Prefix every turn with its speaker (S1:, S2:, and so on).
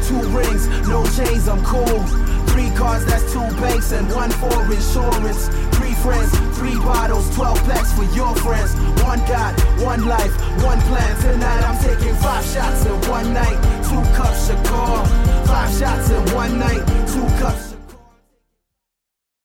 S1: 2 rings, no chains, I'm cool. 3 cars, that's 2 banks and 1 for insurance. 3 friends, 3 bottles, 12 packs for your friends. 1 God, 1 life, 1 plan. Tonight I'm taking